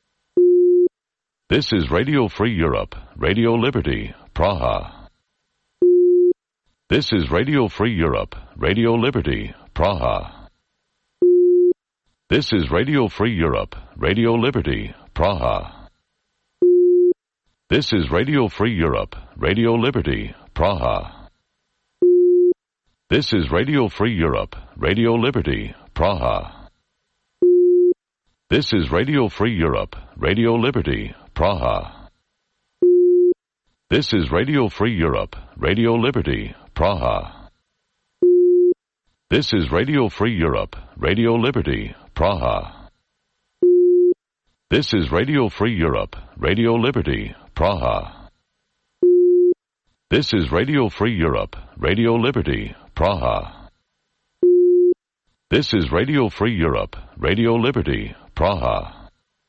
This is Radio Free Europe, Radio Liberty, Praha. This is Radio Free Europe, Radio Liberty, Praha. This is Radio Free Europe, Radio Liberty, Praha. This is Radio Free Europe, Radio Liberty, Praha. This is Radio Free Europe, Radio Liberty, Praha. This is Radio Free Europe, Radio Liberty, Praha. This is Radio Free Europe, Radio Liberty, Praha. This is Radio Free Europe, Radio Liberty, Praha. This is Radio Free Europe, Radio Liberty, Praha. This is Radio Free Europe, Radio Liberty, Praha. This is Radio Free Europe, Radio Liberty, Praha.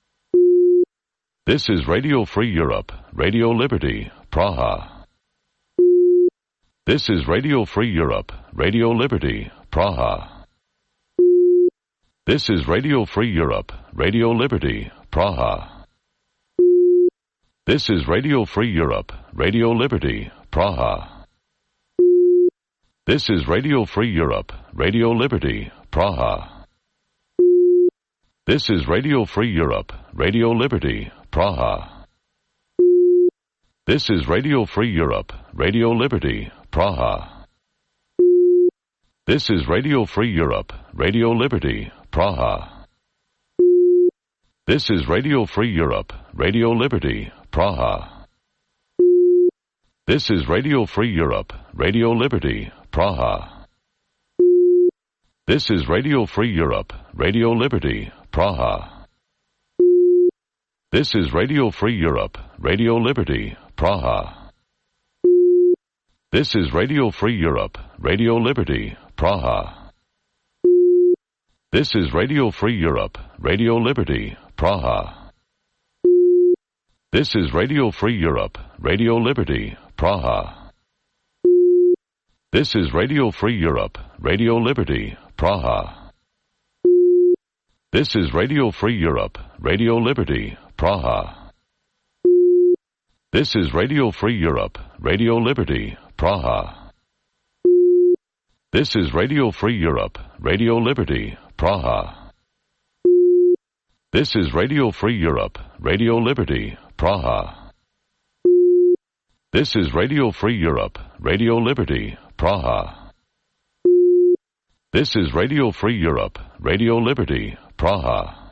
This is Radio Free Europe, Radio Liberty, Praha. This is Radio Free Europe, Radio Liberty, Praha. This is Radio Free Europe, Radio Liberty, Praha. This is Radio Free Europe, Radio Liberty, Praha. This is Radio Free Europe, Radio Liberty, Praha. This is Radio Free Europe, Radio Liberty, Praha. This is Radio Free Europe, Radio Liberty, Praha. This is Radio Free Europe, Radio Liberty, Praha. This is Radio Free Europe, Radio Liberty, Praha. This is Radio Free Europe, Radio Liberty, Praha. This is Radio Free Europe, Radio Liberty, Praha. This is Radio Free Europe, Radio Liberty, Praha. This is Radio Free Europe, Radio Liberty, Praha. This is Radio Free Europe, Radio Liberty, Praha. This is Radio Free Europe, Radio Liberty, Praha. This is Radio Free Europe, Radio Liberty, Praha. This is Radio Free Europe, Radio Liberty, Praha. This is Radio Free Europe, Radio Liberty, Praha. This is Radio Free Europe, Radio Liberty, Praha. This is Radio Free Europe, Radio Liberty, Praha. This is Radio Free Europe, Radio Liberty, Praha. This is Radio Free Europe, Radio Liberty, Praha.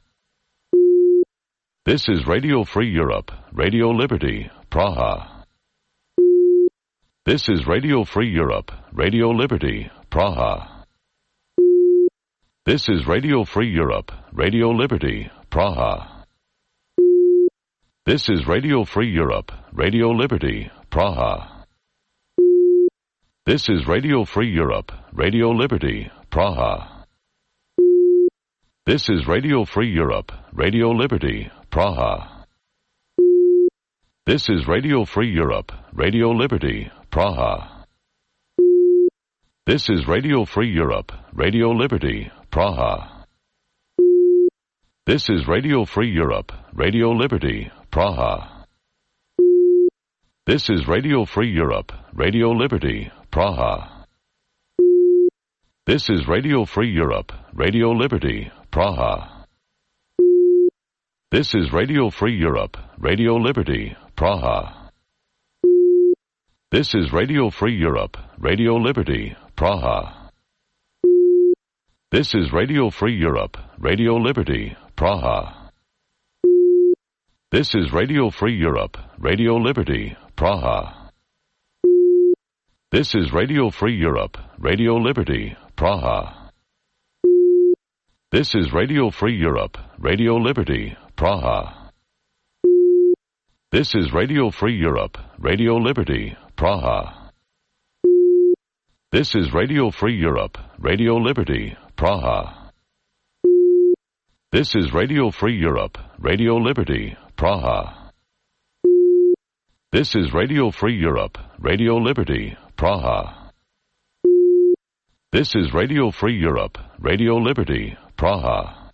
This is Radio Free Europe, Radio Liberty, Praha. This is Radio Free Europe, Radio Liberty, Praha. This is Radio Free Europe, Radio Liberty, Praha. This is Radio Free Europe, Radio Liberty, Praha. This is Radio Free Europe, Radio Liberty, Praha. This is Radio Free Europe, Radio Liberty, Praha. This is Radio Free Europe, Radio Liberty, Praha. This is Radio Free Europe, Radio Liberty, Praha. This is Radio Free Europe, Radio Liberty, Praha. This is Radio Free Europe, Radio Liberty, Praha. This is Radio Free Europe, Radio Liberty, Praha. This is Radio Free Europe, Radio Liberty, Praha. This is Radio Free Europe, Radio Liberty, Praha. This is Radio Free Europe, Radio Liberty, Praha. This is Radio Free Europe, Radio Liberty, Praha. This is Radio Free Europe, Radio Liberty, Praha. This is Radio Free Europe, Radio Liberty, Praha. This is Radio Free Europe, Radio Liberty, Praha. This is Radio Free Europe, Radio Liberty, Praha. This is Radio Free Europe, Radio Liberty, Praha. This is Radio Free Europe, Radio Liberty, Praha. This is Radio Free Europe, Radio Liberty, Praha.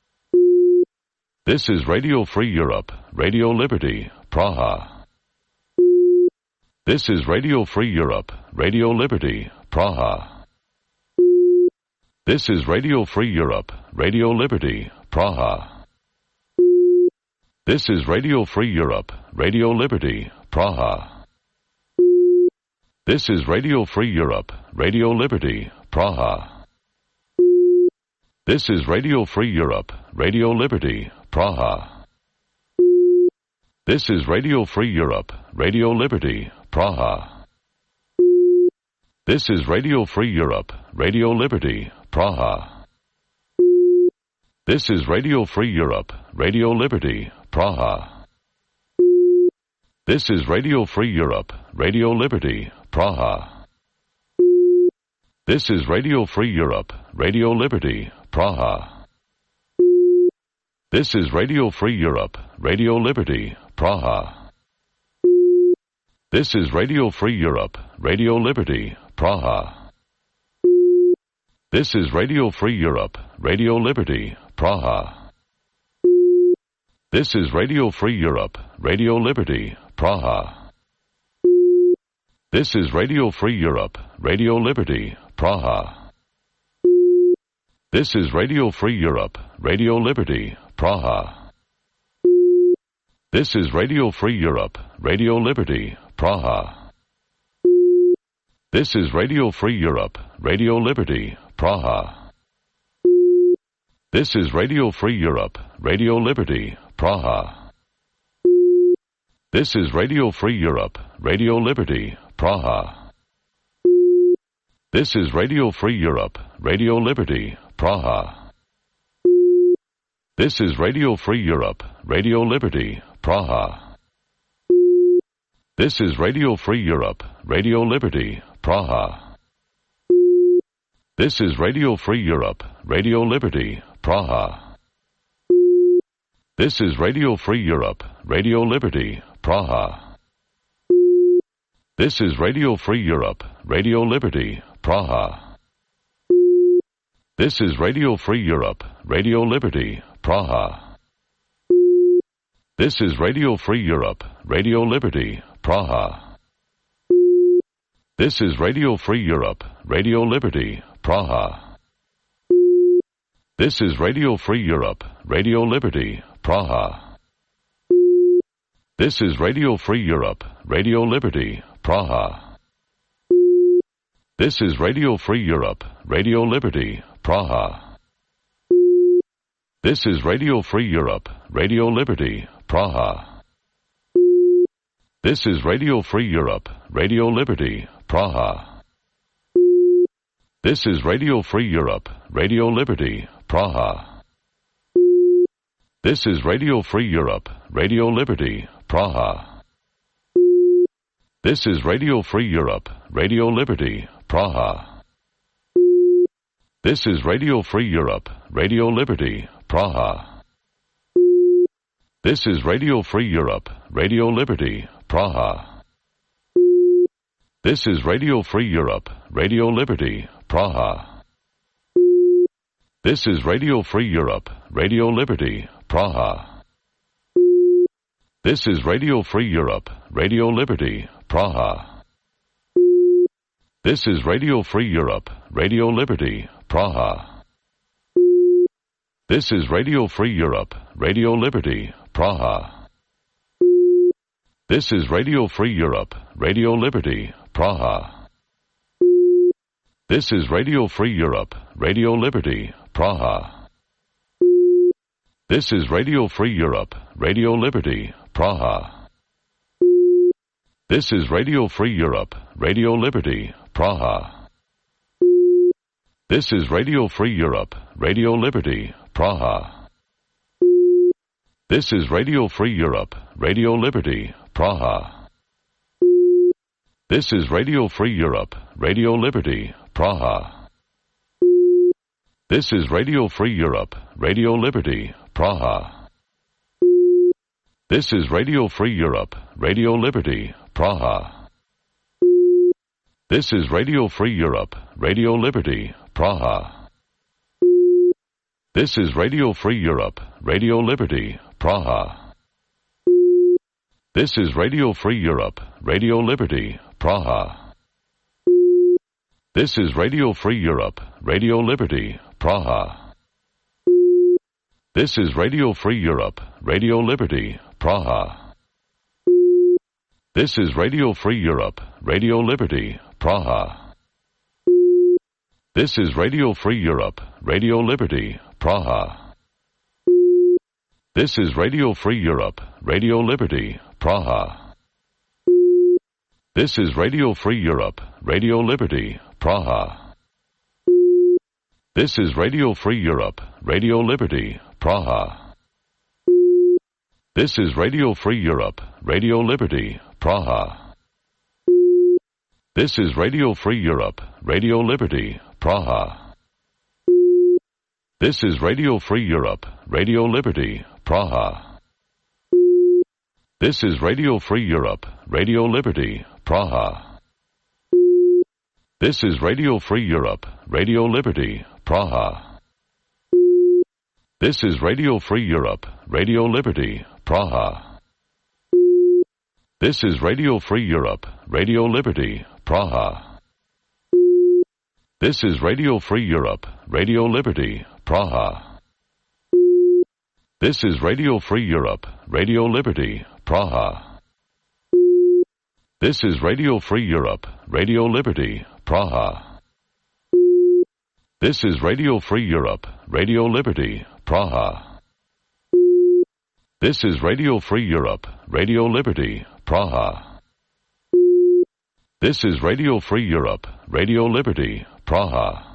This is Radio Free Europe, Radio Liberty, Praha. This is Radio Free Europe, Radio Liberty, Praha. This is Radio Free Europe, Radio Liberty, Praha. This is Radio Free Europe, Radio Liberty, Praha. This is Radio Free Europe, Radio Liberty, Praha. This is Radio Free Europe, Radio Liberty, Praha. This is Radio Free Europe, Radio Liberty, Praha. This is Radio Free Europe, Radio Liberty, Praha. This is Radio Free Europe, Radio Liberty, Praha. This is Radio Free Europe, Radio Liberty, Praha. This is Radio Free Europe, Radio Liberty, Praha. This is Radio Free Europe, Radio Liberty, Praha. This is Radio Free Europe, Radio Liberty, Praha. This is Radio Free Europe, Radio Liberty, Praha. This is Radio Free Europe, Radio Liberty, Praha. This is Radio Free Europe, Radio Liberty, Praha. This is Radio Free Europe, Radio Liberty, Praha. This is Radio Free Europe, Radio Liberty, Praha. This is Radio Free Europe, Radio Liberty, Praha. This is Radio Free Europe, Radio Liberty, Praha. This is Radio Free Europe, Radio Liberty, Praha. This is Radio Free Europe, Radio Liberty, Praha. This is Radio Free Europe, Radio Liberty, Praha. This is Radio Free Europe, Radio Liberty, Praha. This is Radio Free Europe, Radio Liberty, Praha. This is Radio Free Europe, Radio Liberty, Praha. This is Radio Free Europe, Radio Liberty, Praha. This is Radio Free Europe, Radio Liberty, Praha. This is Radio Free Europe, Radio Liberty, Praha. This is Radio Free Europe, Radio Liberty, Praha. This is Radio Free Europe, Radio Liberty, Praha. This is Radio Free Europe, Radio Liberty, Praha. This is Radio Free Europe, Radio Liberty, Praha. This is Radio Free Europe, Radio Liberty, Praha. This is Radio Free Europe, Radio Liberty, Praha. This is Radio Free Europe, Radio Liberty, Praha. This is Radio Free Europe, Radio Liberty, Praha. This is Radio Free Europe, Radio Liberty, Praha. This is Radio Free Europe, Radio Liberty, Praha. This is Radio Free Europe, Radio Liberty, Praha. This is Radio Free Europe, Radio Liberty, Praha. This is Radio Free Europe, Radio Liberty, Praha. This is Radio Free Europe, Radio Liberty, Praha. This is Radio Free Europe, Radio Liberty, Praha. This is Radio Free Europe, Radio Liberty, Praha. This is Radio Free Europe, Radio Liberty, Praha. This is Radio Free Europe, Radio Liberty, Praha. This is Radio Free Europe, Radio Liberty, Praha. This is Radio Free Europe, Radio Liberty, Praha. This is Radio Free Europe, Radio Liberty, Praha. This is Radio Free Europe, Radio Liberty, Praha. This is Radio Free Europe, Radio Liberty, Praha. This is Radio Free Europe, Radio Liberty, Praha. This is Radio Free Europe, Radio Liberty, Praha. This is Radio Free Europe, Radio Liberty, Praha. This is Radio Free Europe, Radio Liberty, Praha. This is Radio Free Europe, Radio Liberty, Praha. This is Radio Free Europe, Radio Liberty, Praha. This is Radio Free Europe, Radio Liberty, Praha. This is Radio Free Europe, Radio Liberty, Praha. This is Radio Free Europe, Radio Liberty, Praha. This is Radio Free Europe, Radio Liberty, Praha. This is Radio Free Europe, Radio Liberty, Praha. This is Radio Free Europe, Radio Liberty, Praha. This is Radio Free Europe, Radio Liberty, Praha. This is Radio Free Europe, Radio Liberty, Praha. This is Radio Free Europe, Radio Liberty, Praha. This is Radio Free Europe, Radio Liberty, Praha. This is Radio Free Europe, Radio Liberty, Praha. This is Radio Free Europe, Radio Liberty, Praha. This is Radio Free Europe, Radio Liberty, Praha. This is Radio Free Europe, Radio Liberty, Praha. This is Radio Free Europe, Radio Liberty, Praha. This is Radio Free Europe, Radio Liberty, Praha. This is Radio Free Europe, Radio Liberty, Praha. This is Radio Free Europe, Radio Liberty, Praha. This is Radio Free Europe, Radio Liberty, Praha.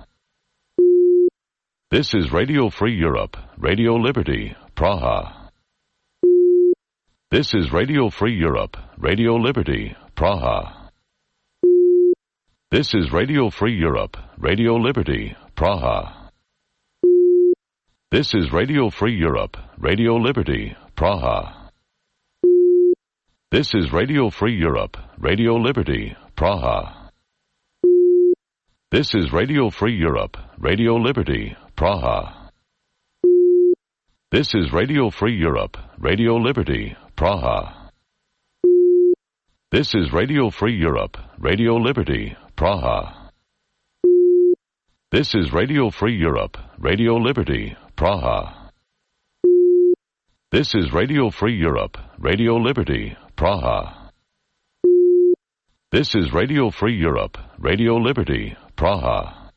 This is Radio Free Europe, Radio Liberty, Praha. This is Radio Free Europe, Radio Liberty, Praha. This is Radio Free Europe, Radio Liberty, Praha. This is Radio Free Europe, Radio Liberty, Praha. This is Radio Free Europe, Radio Liberty, Praha. This is Radio Free Europe, Radio Liberty, Praha. This is Radio Free Europe, Radio Liberty, Praha. This is Radio Free Europe, Radio Liberty, Praha. This is Radio Free Europe, Radio Liberty, Praha. This is Radio Free Europe, Radio Liberty, Praha. This is Radio Free Europe, Radio Liberty, Praha.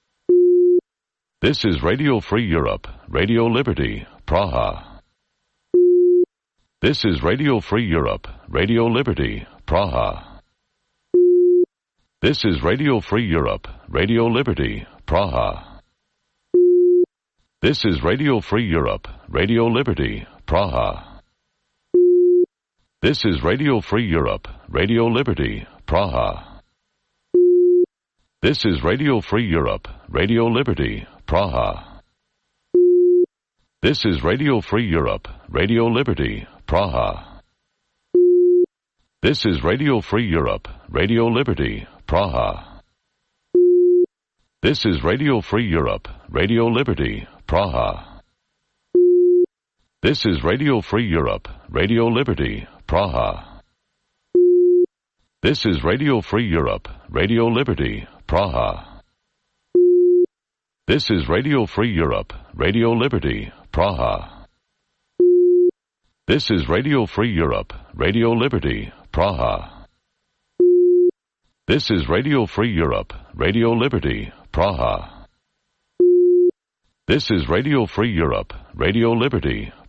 This is Radio Free Europe, Radio Liberty, Praha. This is Radio Free Europe, Radio Liberty, Praha. This is Radio Free Europe, Radio Liberty, Praha. This is Radio Free Europe, Radio Liberty, Praha. This is Radio Free Europe, Radio Liberty, Praha. This is Radio Free Europe, Radio Liberty, Praha. This is Radio Free Europe, Radio Liberty, Praha. This is Radio Free Europe, Radio Liberty, Praha. This is Radio Free Europe, Radio Liberty, Praha. This is Radio Free Europe, Radio Liberty, Praha. This is Radio Free Europe, Radio Liberty, Praha. This is Radio Free Europe, Radio Liberty, Praha. This is Radio Free Europe, Radio Liberty, Praha. This is Radio Free Europe, Radio Liberty, Praha. This is Radio Free Europe, Radio Liberty,